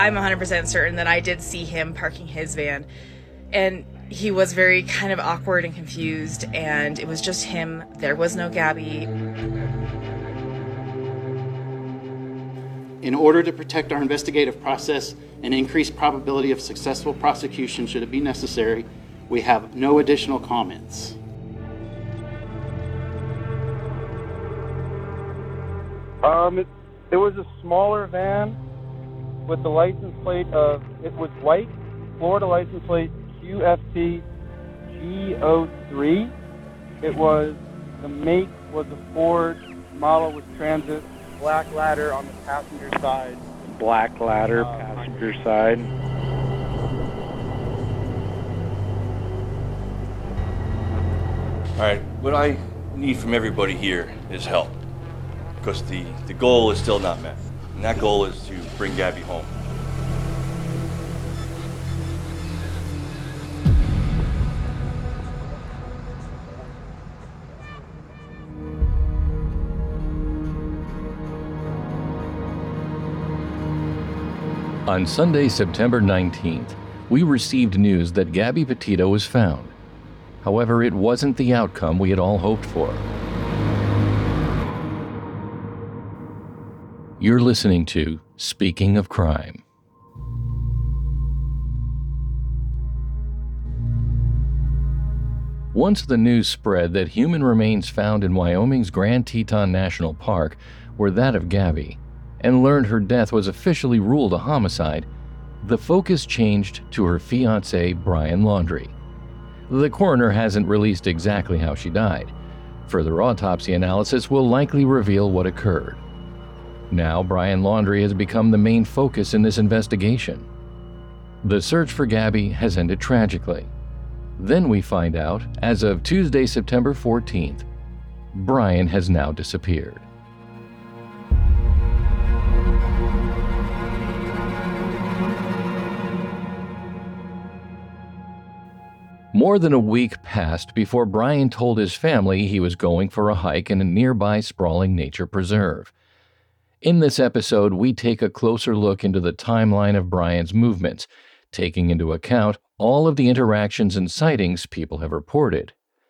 I'm 100% certain that I did see him parking his van, and he was very kind of awkward and confused, and it was just him. There was no Gabby. In order to protect our investigative process and increase probability of successful prosecution should it be necessary, we have no additional comments. It was a smaller van with the license plate of, it was white, Florida license plate QFT G03. The make was a Ford, model was Transit, black ladder on the passenger side. Black ladder, passenger side. All right, what I need from everybody here is help, because the goal is still not met, and that goal is to bring Gabby home. On Sunday, September 19th, we received news that Gabby Petito was found. However, it wasn't the outcome we had all hoped for. You're listening to Speaking of Crime. Once the news spread that human remains found in Wyoming's Grand Teton National Park were that of Gabby, and learned her death was officially ruled a homicide, the focus changed to her fiancé, Brian Laundrie. The coroner hasn't released exactly how she died. Further autopsy analysis will likely reveal what occurred. Now, Brian Laundrie has become the main focus in this investigation. The search for Gabby has ended tragically. Then we find out, as of Tuesday, September 14th, Brian has now disappeared. More than a week passed before Brian told his family he was going for a hike in a nearby sprawling nature preserve. In this episode, we take a closer look into the timeline of Brian's movements, taking into account all of the interactions and sightings people have reported.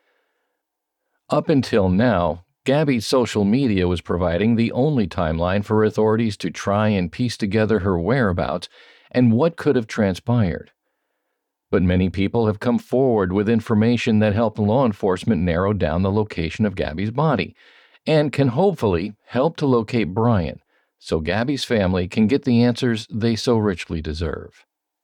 Up until now, Gabby's social media was providing the only timeline for authorities to try and piece together her whereabouts and what could have transpired. But many people have come forward with information that helped law enforcement narrow down the location of Gabby's body, and can hopefully help to locate Brian, so Gabby's family can get the answers they so richly deserve.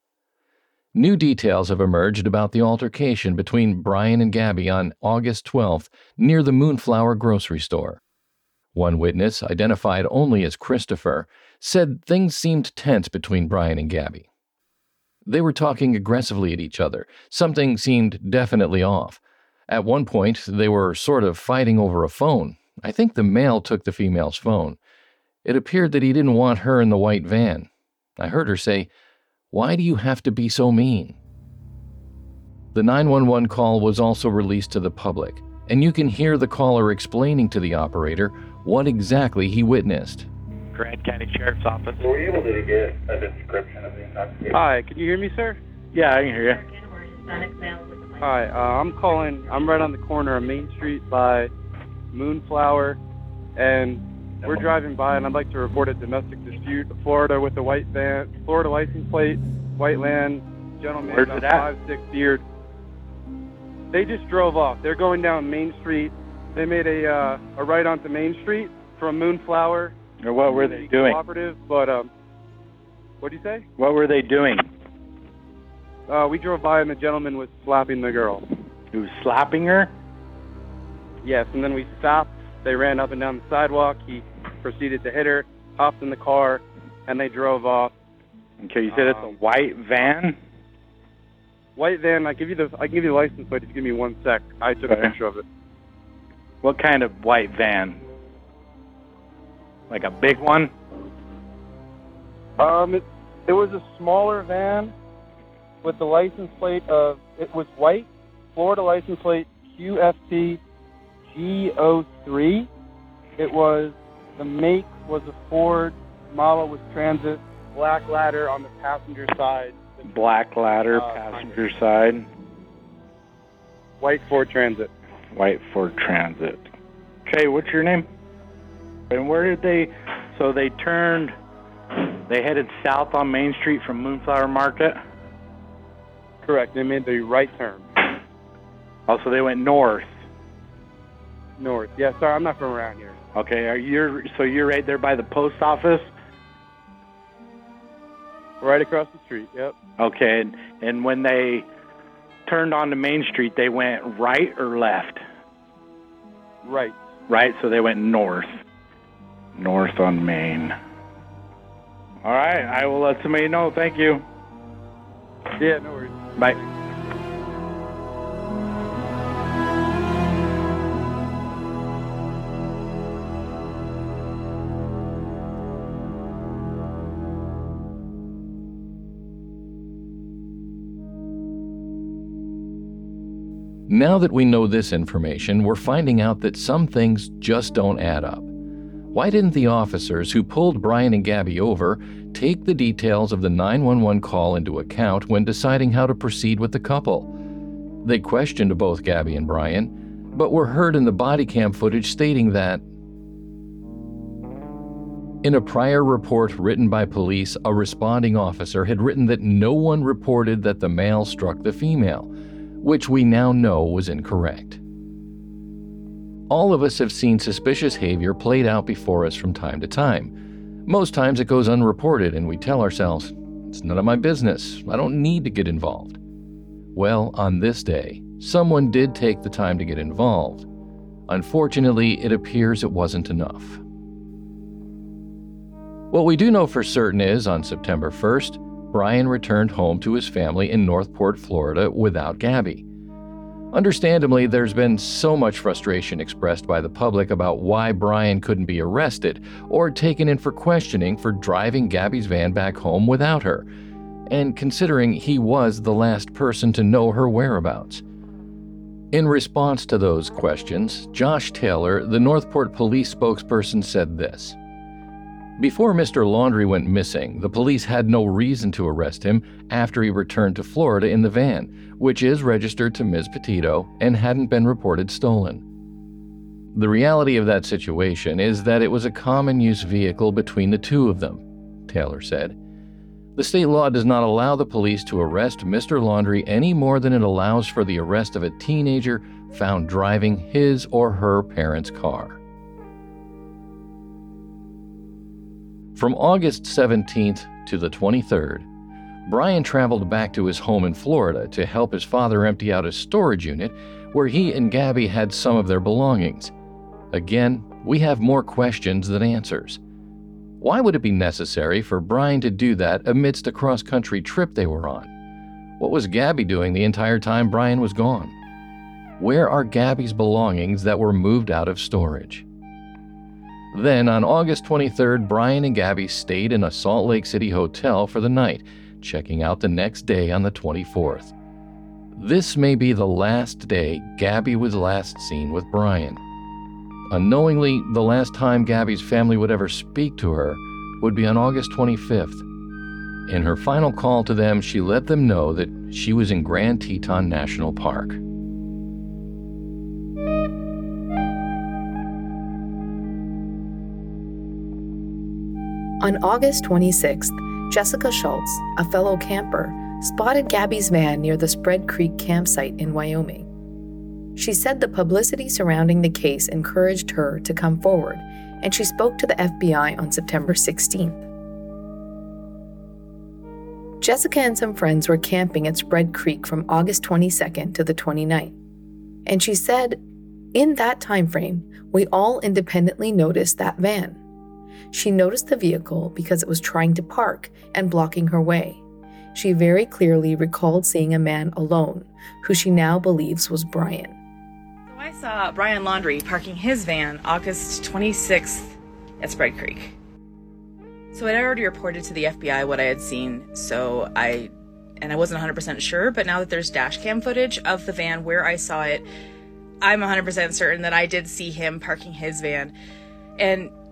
New details have emerged about the altercation between Brian and Gabby on August 12th near the Moonflower grocery store. One witness, identified only as Christopher, said things seemed tense between Brian and Gabby. They were talking aggressively at each other. Something seemed definitely off. At one point, they were sort of fighting over a phone. I think the male took the female's phone. It appeared that he didn't want her in the white van. I heard her say, "Why do you have to be so mean?" The 911 call was also released to the public, and you can hear the caller explaining to the operator what exactly he witnessed. Grand County Sheriff's Office. Were you able to get a description of the investigation? Hi, can you hear me, sir? Yeah, I can hear you. Hi, I'm calling. I'm right on the corner of Main Street by Moonflower, and we're driving by, and I'd like to report a domestic dispute. Florida with a white van, Florida license plate, white land, gentleman. Where's it at? 5'6" beard. They just drove off. They're going down Main Street. They made a right onto Main Street from Moonflower. Or what were they doing? Cooperative, but what do you say? What were they doing? We drove by and the gentleman was slapping the girl. He was slapping her? Yes, and then we stopped. They ran up and down the sidewalk. He proceeded to hit her, hopped in the car, and they drove off. Okay, you said it's a white van? White van. I can give you the license plate if you give me 1 sec. I took a picture of it. What kind of white van? Like a big one? It was a smaller van with the license plate of, it was white, Florida license plate QFT G03. The make was a Ford, model was Transit, black ladder on the passenger side. Black ladder, passenger side. White Ford Transit. White Ford Transit. Okay, what's your name? And where did they... So they headed south on Main Street from Moonflower Market? Correct. They made the right turn. Oh, so they went north. North. Yeah, sorry, I'm not from around here. Okay, you're right there by the post office? Right across the street, yep. Okay, and when they turned onto Main Street, they went right or left? Right. Right, so they went north. North on Main. All right, I will let somebody know. Thank you. Yeah, no worries. Bye. Now that we know this information, we're finding out that some things just don't add up. Why didn't the officers who pulled Brian and Gabby over take the details of the 911 call into account when deciding how to proceed with the couple? They questioned both Gabby and Brian, but were heard in the body cam footage stating that in a prior report written by police, a responding officer had written that no one reported that the male struck the female, which we now know was incorrect. All of us have seen suspicious behavior played out before us from time to time. Most times it goes unreported and we tell ourselves, it's none of my business, I don't need to get involved. Well, on this day, someone did take the time to get involved. Unfortunately, it appears it wasn't enough. What we do know for certain is, on September 1st, Brian returned home to his family in Northport, Florida without Gabby. Understandably, there's been so much frustration expressed by the public about why Brian couldn't be arrested or taken in for questioning for driving Gabby's van back home without her, and considering he was the last person to know her whereabouts. In response to those questions, Josh Taylor, the Northport police spokesperson, said this: "Before Mr. Laundrie went missing, the police had no reason to arrest him after he returned to Florida in the van, which is registered to Ms. Petito and hadn't been reported stolen. The reality of that situation is that it was a common-use vehicle between the two of them," Taylor said. "The state law does not allow the police to arrest Mr. Laundrie any more than it allows for the arrest of a teenager found driving his or her parents' car." From August 17th to the 23rd, Brian traveled back to his home in Florida to help his father empty out his storage unit where he and Gabby had some of their belongings. Again, we have more questions than answers. Why would it be necessary for Brian to do that amidst a cross-country trip they were on? What was Gabby doing the entire time Brian was gone? Where are Gabby's belongings that were moved out of storage? Then, on August 23rd, Brian and Gabby stayed in a Salt Lake City hotel for the night, checking out the next day on the 24th. This may be the last day Gabby was last seen with Brian. Unknowingly, the last time Gabby's family would ever speak to her would be on August 25th. In her final call to them, she let them know that she was in Grand Teton National Park. On August 26th, Jessica Schultz, a fellow camper, spotted Gabby's van near the Spread Creek campsite in Wyoming. She said the publicity surrounding the case encouraged her to come forward, and she spoke to the FBI on September 16th. Jessica and some friends were camping at Spread Creek from August 22nd to the 29th, and she said, "In that time frame, we all independently noticed that van. She noticed the vehicle because it was trying to park and blocking her way. She very clearly recalled seeing a man alone, who she now believes was Brian." So I saw Brian Laundrie parking his van August 26th at Spread Creek. So I'd already reported to the FBI what I had seen, I wasn't 100% sure, but now that there's dash cam footage of the van where I saw it, I'm 100% certain that I did see him parking his van. And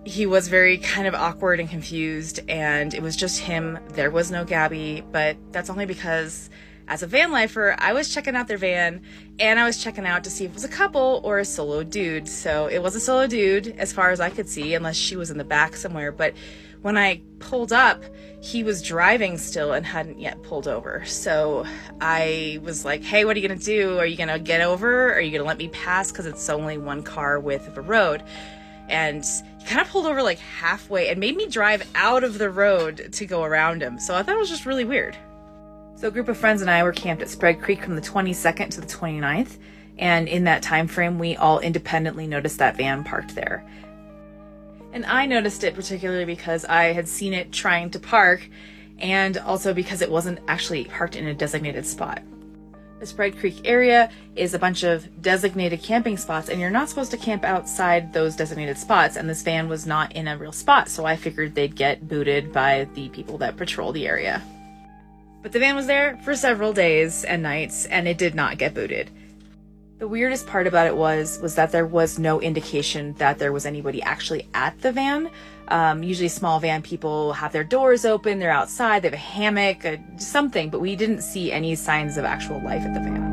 he was very kind of awkward and confused, and it was just him. There was no Gabby, but that's only because as a van lifer, I was checking out their van, and I was checking out to see if it was a couple or a solo dude. So it was a solo dude as far as I could see, unless she was in the back somewhere. But when I pulled up, he was driving still and hadn't yet pulled over. So I was like, hey, what are you going to do? Are you going to get over? Or are you going to let me pass? Because it's only one car width of a road. And he kind of pulled over like halfway and made me drive out of the road to go around him. So I thought it was just really weird. So a group of friends and I were camped at Spread Creek from the 22nd to the 29th. And in that time frame, we all independently noticed that van parked there. And I noticed it particularly because I had seen it trying to park, and also because it wasn't actually parked in a designated spot. The Spread Creek area is a bunch of designated camping spots, and you're not supposed to camp outside those designated spots, and this van was not in a real spot, so I figured they'd get booted by the people that patrol the area. But the van was there for several days and nights, and it did not get booted. The weirdest part about it was that there was no indication that there was anybody actually at the van. Usually small van people have their doors open, they're outside, they have a hammock, something, but we didn't see any signs of actual life at the van.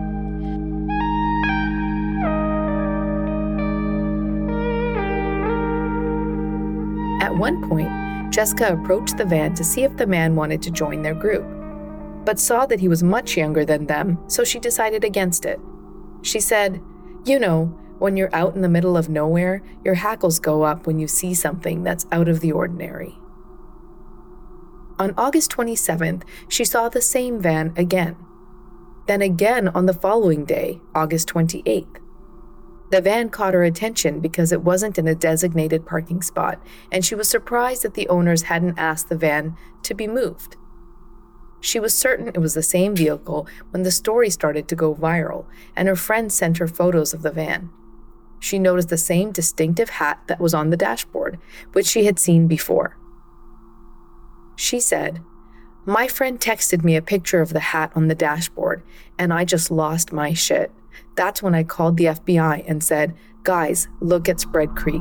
At one point, Jessica approached the van to see if the man wanted to join their group, but saw that he was much younger than them, so she decided against it. She said, "You know, when you're out in the middle of nowhere, your hackles go up when you see something that's out of the ordinary." On August 27th, she saw the same van again. Then again on the following day, August 28th. The van caught her attention because it wasn't in a designated parking spot, and she was surprised that the owners hadn't asked the van to be moved. She was certain it was the same vehicle when the story started to go viral, and her friends sent her photos of the van. She noticed the same distinctive hat that was on the dashboard, which she had seen before. She said, "My friend texted me a picture of the hat on the dashboard, and I just lost my shit. That's when I called the FBI and said, 'Guys, look at Spread Creek.'"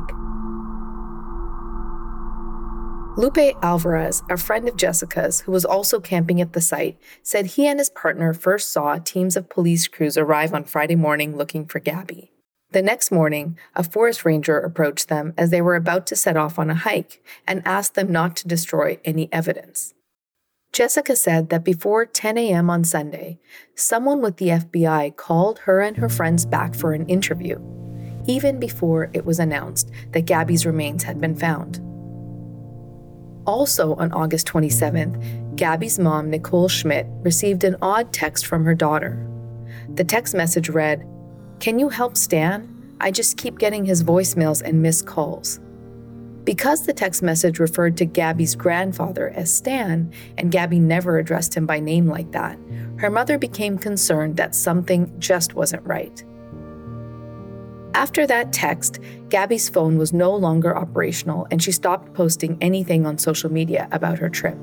Lupe Alvarez, a friend of Jessica's who was also camping at the site, said he and his partner first saw teams of police crews arrive on Friday morning looking for Gabby. The next morning, a forest ranger approached them as they were about to set off on a hike and asked them not to destroy any evidence. Jessica said that before 10 a.m. on Sunday, someone with the FBI called her and her friends back for an interview, even before it was announced that Gabby's remains had been found. Also on August 27th, Gabby's mom, Nicole Schmidt, received an odd text from her daughter. The text message read, "Can you help Stan? I just keep getting his voicemails and missed calls." Because the text message referred to Gabby's grandfather as Stan, and Gabby never addressed him by name like that, her mother became concerned that something just wasn't right. After that text, Gabby's phone was no longer operational, and she stopped posting anything on social media about her trip.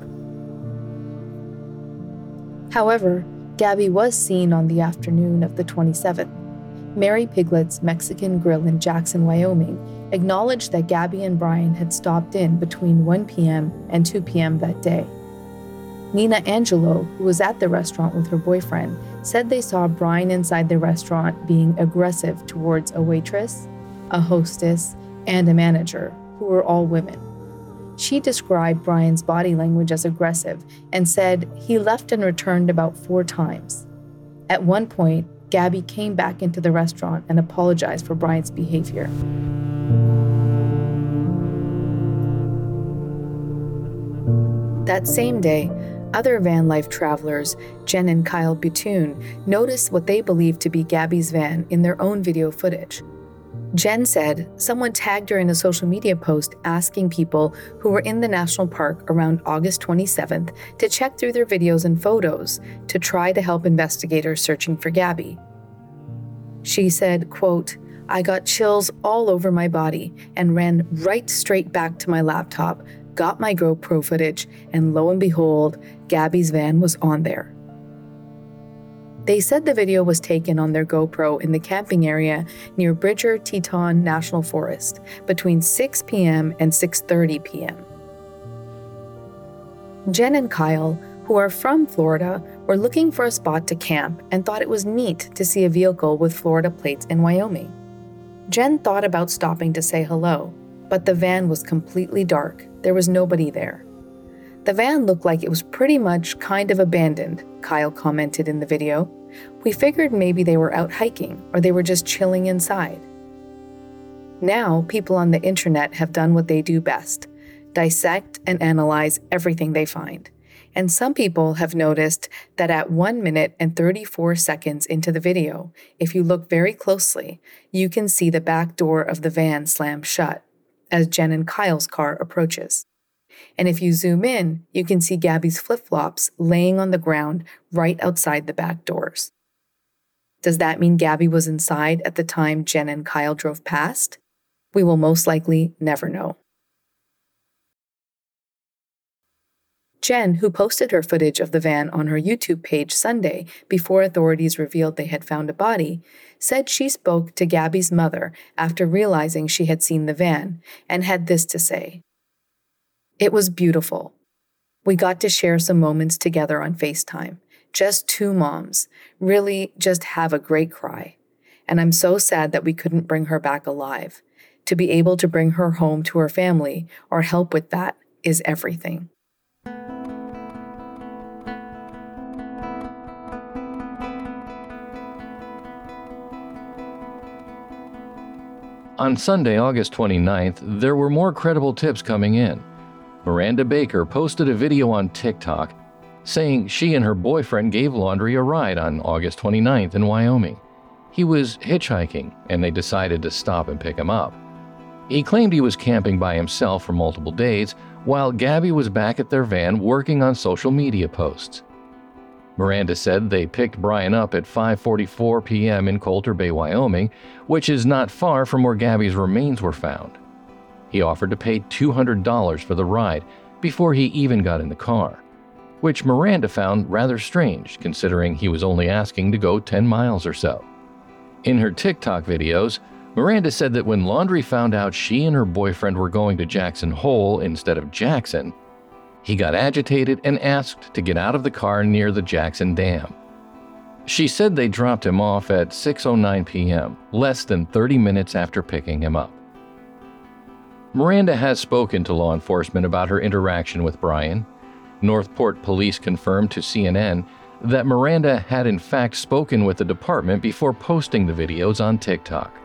However, Gabby was seen on the afternoon of the 27th. Mary Piglet's Mexican Grill in Jackson, Wyoming, acknowledged that Gabby and Brian had stopped in between 1 p.m. and 2 p.m. that day. Nina Angelo, who was at the restaurant with her boyfriend, said they saw Brian inside the restaurant being aggressive towards a waitress, a hostess, and a manager, who were all women. She described Brian's body language as aggressive and said he left and returned about 4 times. At one point, Gabby came back into the restaurant and apologized for Brian's behavior. That same day, other van life travelers, Jen and Kyle Butune, noticed what they believed to be Gabby's van in their own video footage. Jen said someone tagged her in a social media post asking people who were in the national park around August 27th to check through their videos and photos to try to help investigators searching for Gabby. She said, quote, "I got chills all over my body and ran right straight back to my laptop, got my GoPro footage, and lo and behold, Gabby's van was on there." They said the video was taken on their GoPro in the camping area near Bridger Teton National Forest between 6 p.m. and 6:30 p.m. Jen and Kyle, who are from Florida, were looking for a spot to camp and thought it was neat to see a vehicle with Florida plates in Wyoming. Jen thought about stopping to say hello, but the van was completely dark. There was nobody there. The van looked like it was pretty much kind of abandoned, Kyle commented in the video. We figured maybe they were out hiking or they were just chilling inside. Now, people on the internet have done what they do best, dissect and analyze everything they find. And some people have noticed that at 1 minute and 34 seconds into the video, if you look very closely, you can see the back door of the van slam shut as Jen and Kyle's car approaches. And if you zoom in, you can see Gabby's flip-flops laying on the ground right outside the back doors. Does that mean Gabby was inside at the time Jen and Kyle drove past? We will most likely never know. Jen, who posted her footage of the van on her YouTube page Sunday before authorities revealed they had found a body, said she spoke to Gabby's mother after realizing she had seen the van and had this to say. It was beautiful. We got to share some moments together on FaceTime. Just two moms. Really just have a great cry. And I'm so sad that we couldn't bring her back alive. To be able to bring her home to her family or help with that is everything. On Sunday, August 29th, there were more credible tips coming in. Miranda Baker posted a video on TikTok saying she and her boyfriend gave Laundrie a ride on August 29th in Wyoming. He was hitchhiking, and they decided to stop and pick him up. He claimed he was camping by himself for multiple days, while Gabby was back at their van working on social media posts. Miranda said they picked Brian up at 5:44 p.m. in Coulter Bay, Wyoming, which is not far from where Gabby's remains were found. He offered to pay $200 for the ride before he even got in the car, which Miranda found rather strange considering he was only asking to go 10 miles or so. In her TikTok videos, Miranda said that when Laundrie found out she and her boyfriend were going to Jackson Hole instead of Jackson, he got agitated and asked to get out of the car near the Jackson Dam. She said they dropped him off at 6:09 p.m., less than 30 minutes after picking him up. Miranda has spoken to law enforcement about her interaction with Brian. Northport police confirmed to CNN that Miranda had in fact spoken with the department before posting the videos on TikTok.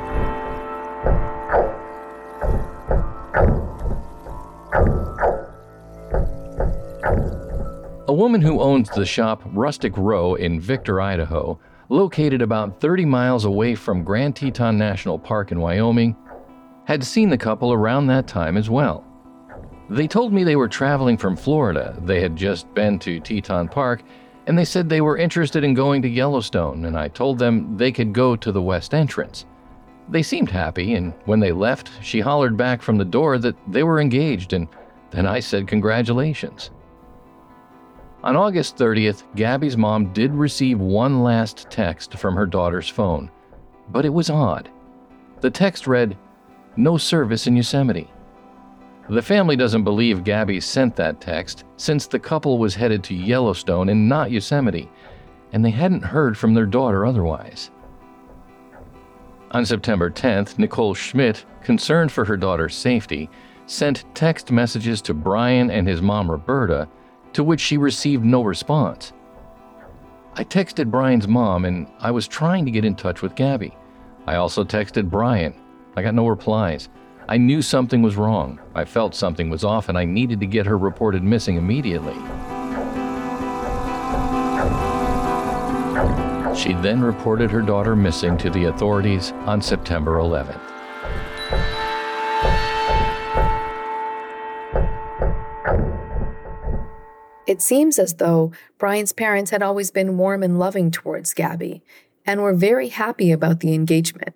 A woman who owns the shop Rustic Row in Victor, Idaho, located about 30 miles away from Grand Teton National Park in Wyoming, had seen the couple around that time as well. They told me they were traveling from Florida. They had just been to Teton Park, and they said they were interested in going to Yellowstone, and I told them they could go to the west entrance. They seemed happy, and when they left, she hollered back from the door that they were engaged, and then I said congratulations. On August 30th, Gabby's mom did receive one last text from her daughter's phone, but it was odd. The text read, "No service in Yosemite." The family doesn't believe Gabby sent that text since the couple was headed to Yellowstone and not Yosemite, and they hadn't heard from their daughter otherwise. On September 10th, Nicole Schmidt, concerned for her daughter's safety, sent text messages to Brian and his mom Roberta, to which she received no response. I texted Brian's mom and I was trying to get in touch with Gabby. I also texted Brian. I got no replies. I knew something was wrong. I felt something was off and I needed to get her reported missing immediately. She then reported her daughter missing to the authorities on September 11th. It seems as though Brian's parents had always been warm and loving towards Gabby and were very happy about the engagement.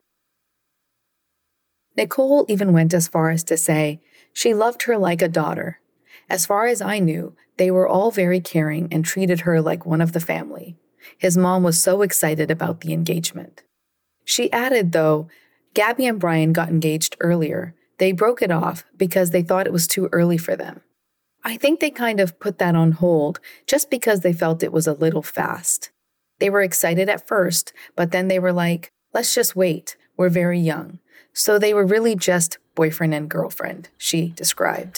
Nicole even went as far as to say she loved her like a daughter. As far as I knew, they were all very caring and treated her like one of the family. His mom was so excited about the engagement. She added, though, Gabby and Brian got engaged earlier. They broke it off because they thought it was too early for them. I think they kind of put that on hold just because they felt it was a little fast. They were excited at first, but then they were like, let's just wait. We're very young. So they were really just boyfriend and girlfriend, she described.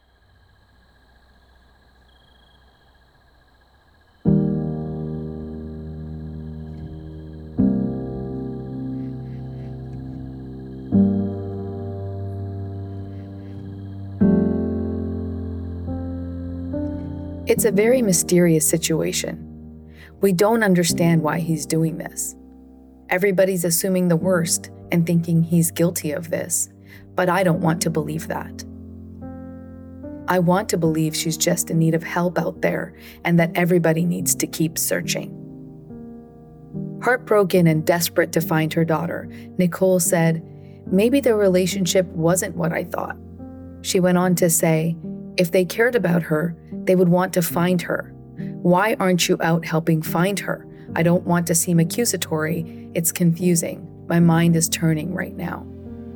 It's a very mysterious situation. We don't understand why he's doing this. Everybody's assuming the worst and thinking he's guilty of this, but I don't want to believe that. I want to believe she's just in need of help out there and that everybody needs to keep searching. Heartbroken and desperate to find her daughter, Nicole said, maybe the relationship wasn't what I thought. She went on to say, if they cared about her, they would want to find her. Why aren't you out helping find her? I don't want to seem accusatory. It's confusing. My mind is turning right now.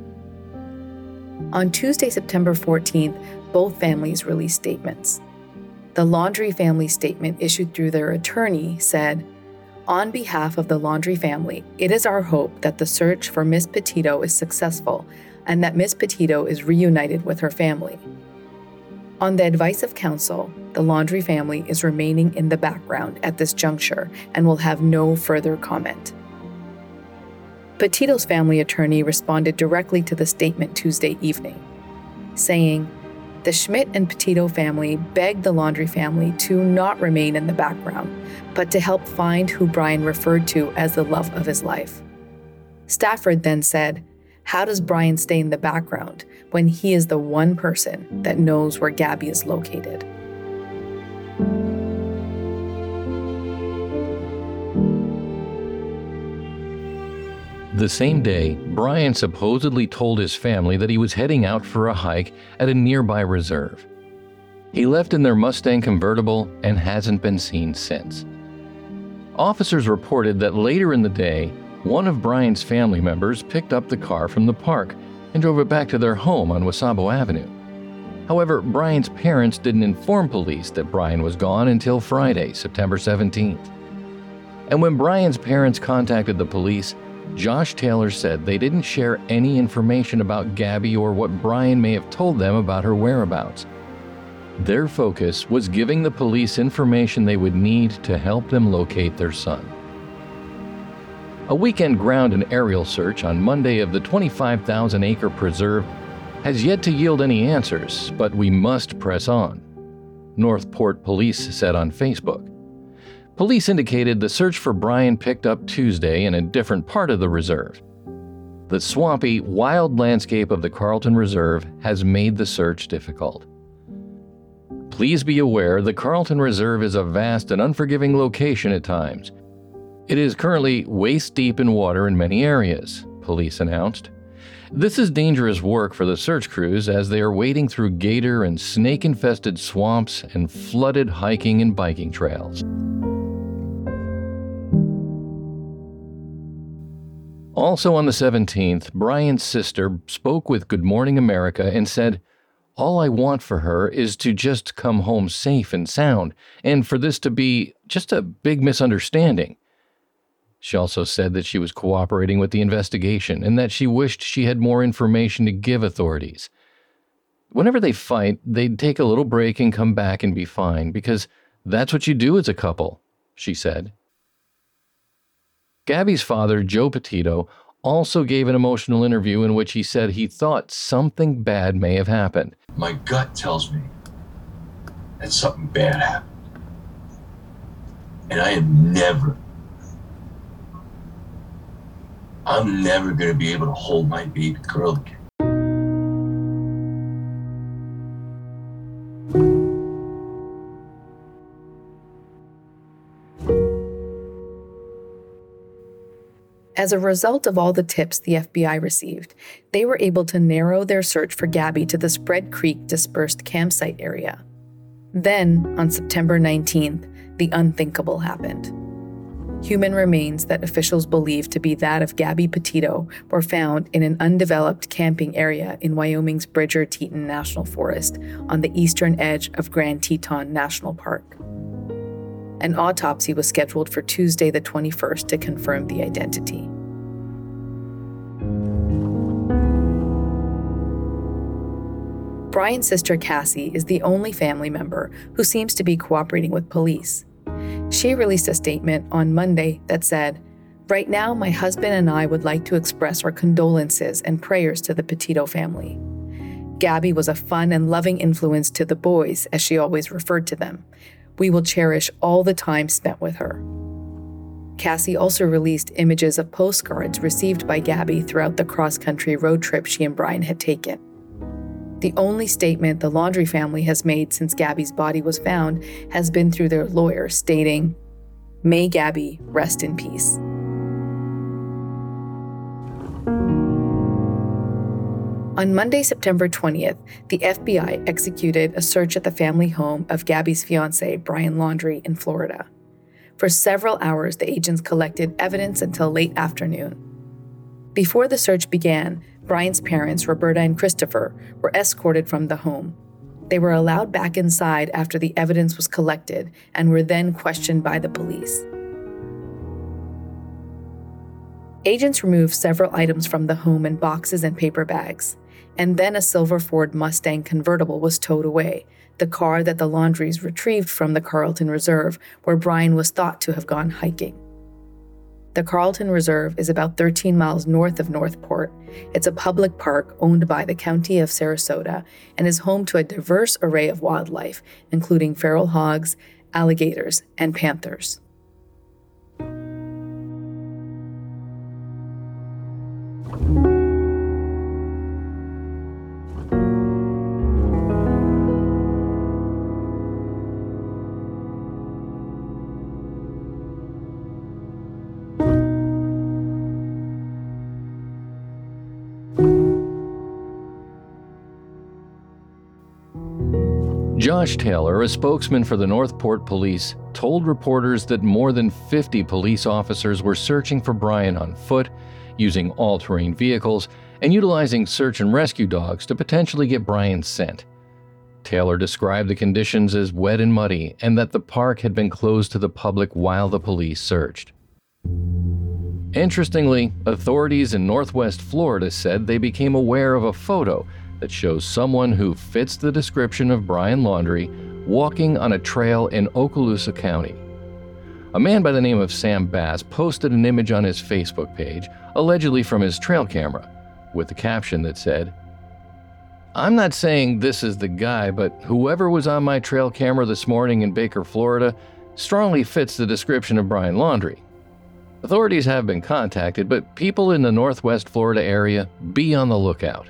On Tuesday, September 14th, both families released statements. The Laundrie family statement issued through their attorney said, on behalf of the Laundrie family, it is our hope that the search for Miss Petito is successful and that Miss Petito is reunited with her family. On the advice of counsel, the Laundrie family is remaining in the background at this juncture and will have no further comment. Petito's family attorney responded directly to the statement Tuesday evening, saying, the Schmidt and Petito family begged the Laundrie family to not remain in the background, but to help find who Brian referred to as the love of his life. Stafford then said, how does Brian stay in the background when he is the one person that knows where Gabby is located? The same day, Brian supposedly told his family that he was heading out for a hike at a nearby reserve. He left in their Mustang convertible and hasn't been seen since. Officers reported that later in the day, one of Brian's family members picked up the car from the park and drove it back to their home on Wasabo Avenue. However, Brian's parents didn't inform police that Brian was gone until Friday, September 17th. And when Brian's parents contacted the police, Josh Taylor said they didn't share any information about Gabby or what Brian may have told them about her whereabouts. Their focus was giving the police information they would need to help them locate their son. A weekend ground and aerial search on Monday of the 25,000-acre preserve has yet to yield any answers, but we must press on, Northport Police said on Facebook. Police indicated the search for Brian picked up Tuesday in a different part of the reserve. The swampy, wild landscape of the Carlton Reserve has made the search difficult. Please be aware the Carlton Reserve is a vast and unforgiving location at times. It is currently waist-deep in water in many areas, police announced. This is dangerous work for the search crews as they are wading through gator and snake-infested swamps and flooded hiking and biking trails. Also on the 17th, Brian's sister spoke with Good Morning America and said, all I want for her is to just come home safe and sound, and for this to be just a big misunderstanding. She also said that she was cooperating with the investigation and that she wished she had more information to give authorities. Whenever they fight, they'd take a little break and come back and be fine, because that's what you do as a couple, she said. Gabby's father, Joe Petito, also gave an emotional interview in which he said he thought something bad may have happened. My gut tells me that something bad happened. And I'm never going to be able to hold my baby girl again. As a result of all the tips the FBI received, they were able to narrow their search for Gabby to the Spread Creek dispersed campsite area. Then, on September 19th, the unthinkable happened. Human remains that officials believe to be that of Gabby Petito were found in an undeveloped camping area in Wyoming's Bridger-Teton National Forest on the eastern edge of Grand Teton National Park. An autopsy was scheduled for Tuesday the 21st to confirm the identity. Brian's sister Cassie is the only family member who seems to be cooperating with police. She released a statement on Monday that said, "Right now, my husband and I would like to express our condolences and prayers to the Petito family. Gabby was a fun and loving influence to the boys, as she always referred to them. We will cherish all the time spent with her." Cassie also released images of postcards received by Gabby throughout the cross-country road trip she and Brian had taken. The only statement the Laundrie family has made since Gabby's body was found has been through their lawyer, stating, "May Gabby rest in peace." On Monday, September 20th, the FBI executed a search at the family home of Gabby's fiancé, Brian Laundrie, in Florida. For several hours, the agents collected evidence until late afternoon. Before the search began, Brian's parents, Roberta and Christopher, were escorted from the home. They were allowed back inside after the evidence was collected and were then questioned by the police. Agents removed several items from the home in boxes and paper bags, and then a silver Ford Mustang convertible was towed away, the car that the Laundries retrieved from the Carlton Reserve, where Brian was thought to have gone hiking. The Carlton Reserve is about 13 miles north of Northport. It's a public park owned by the County of Sarasota and is home to a diverse array of wildlife, including feral hogs, alligators, and panthers. Josh Taylor, a spokesman for the Northport Police, told reporters that more than 50 police officers were searching for Brian on foot, using all-terrain vehicles, and utilizing search and rescue dogs to potentially get Brian's scent. Taylor described the conditions as wet and muddy, and that the park had been closed to the public while the police searched. Interestingly, authorities in Northwest Florida said they became aware of a photo that shows someone who fits the description of Brian Laundrie walking on a trail in Okaloosa County. A man by the name of Sam Bass posted an image on his Facebook page, allegedly from his trail camera, with the caption that said, "I'm not saying this is the guy, but whoever was on my trail camera this morning in Baker, Florida, strongly fits the description of Brian Laundrie. Authorities have been contacted, but people in the Northwest Florida area, be on the lookout."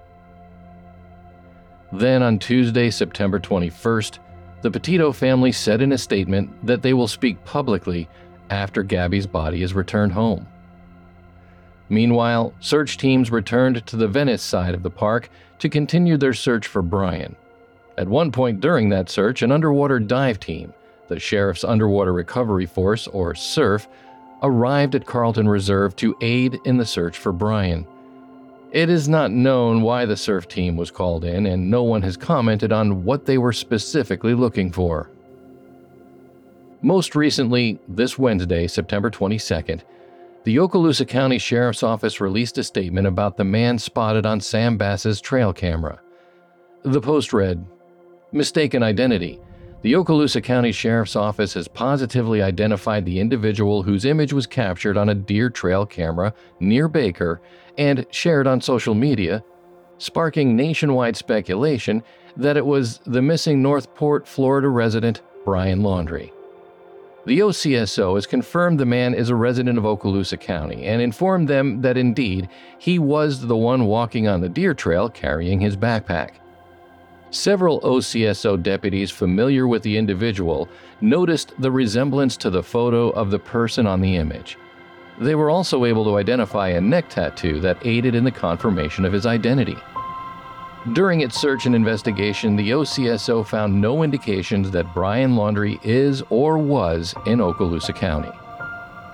Then on Tuesday, September 21st, the Petito family said in a statement that they will speak publicly after Gabby's body is returned home. Meanwhile, search teams returned to the Venice side of the park to continue their search for Brian. At one point during that search, an underwater dive team, the Sheriff's Underwater Recovery Force, or SURF, arrived at Carlton Reserve to aid in the search for Brian. It is not known why the SURF team was called in, and no one has commented on what they were specifically looking for. Most recently, this Wednesday, September 22nd, the Okaloosa County Sheriff's Office released a statement about the man spotted on Sam Bass's trail camera. The post read, "Mistaken identity. The Okaloosa County Sheriff's Office has positively identified the individual whose image was captured on a deer trail camera near Baker and shared on social media, sparking nationwide speculation that it was the missing Northport, Florida resident Brian Laundrie. The OCSO has confirmed the man is a resident of Okaloosa County and informed them that indeed he was the one walking on the deer trail carrying his backpack. Several OCSO deputies familiar with the individual noticed the resemblance to the photo of the person on the image. They were also able to identify a neck tattoo that aided in the confirmation of his identity. During its search and investigation, the OCSO found no indications that Brian Laundrie is or was in Okaloosa County.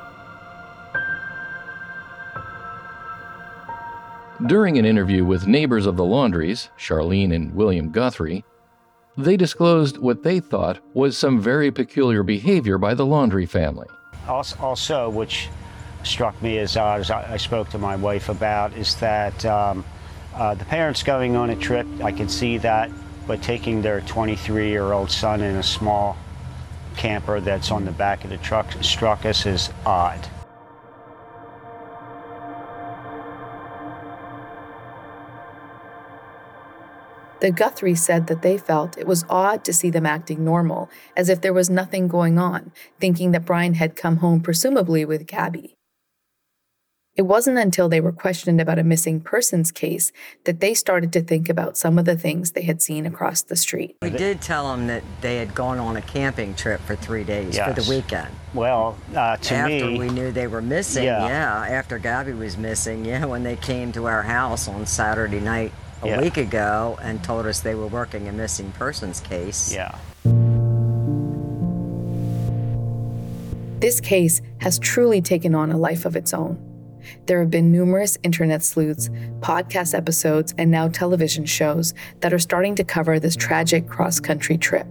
During an interview with neighbors of the Laundries, Charlene and William Guthrie, they disclosed what they thought was some very peculiar behavior by the Laundrie family. Also, which struck me as odd, as I spoke to my wife about, is that the parents going on a trip, I can see that, but taking their 23-year-old son in a small camper that's on the back of the truck struck us as odd. The Guthries said that they felt it was odd to see them acting normal, as if there was nothing going on, thinking that Brian had come home presumably with Gabby. It wasn't until they were questioned about a missing persons case that they started to think about some of the things they had seen across the street. We did tell them that they had gone on a camping trip for 3 days Yes. for the weekend. Well, After me, we knew they were missing, Yeah. after Gabby was missing, when they came to our house on Saturday night a Yeah. week ago and told us they were working a missing persons case. yeah. This case has truly taken on a life of its own. There have been numerous internet sleuths, podcast episodes, and now television shows that are starting to cover this tragic cross-country trip.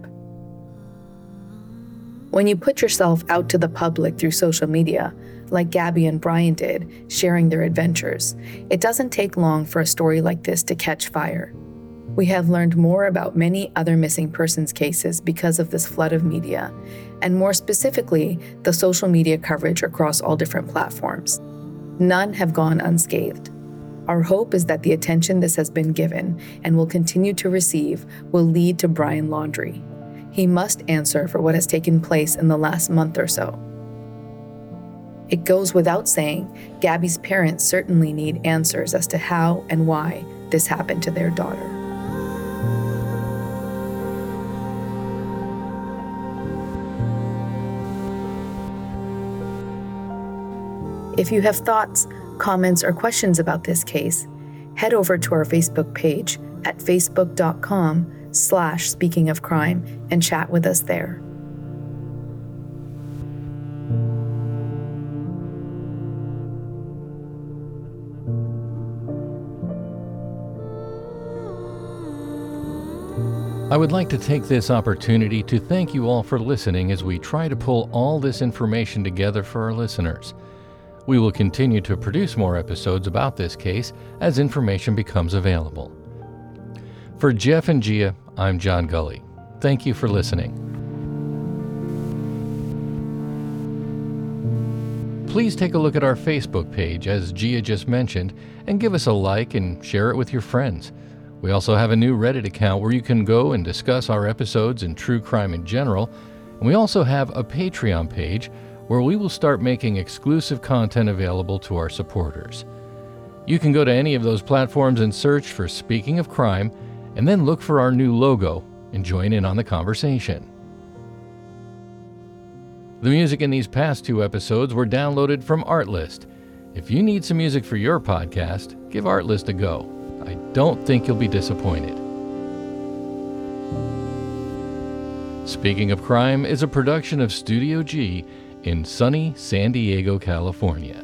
When you put yourself out to the public through social media, like Gabby and Brian did, sharing their adventures, it doesn't take long for a story like this to catch fire. We have learned more about many other missing persons cases because of this flood of media, and more specifically, the social media coverage across all different platforms. None have gone unscathed. Our hope is that the attention this has been given and will continue to receive will lead to Brian Laundrie. He must answer for what has taken place in the last month or so. It goes without saying, Gabby's parents certainly need answers as to how and why this happened to their daughter. If you have thoughts, comments, or questions about this case, head over to our Facebook page at facebook.com/speakingofcrime and chat with us there. I would like to take this opportunity to thank you all for listening as we try to pull all this information together for our listeners. We will continue to produce more episodes about this case as information becomes available. For Jeff and Gia, I'm John Gully. Thank you for listening. Please take a look at our Facebook page, as Gia just mentioned, and give us a like and share it with your friends. We also have a new Reddit account where you can go and discuss our episodes and true crime in general. And we also have a Patreon page where we will start making exclusive content available to our supporters. You can go to any of those platforms and search for Speaking of Crime, and then look for our new logo and join in on the conversation. The music in these past 2 episodes were downloaded from Artlist. If you need some music for your podcast, give Artlist a go. I don't think you'll be disappointed. Speaking of Crime is a production of Studio G in sunny San Diego, California.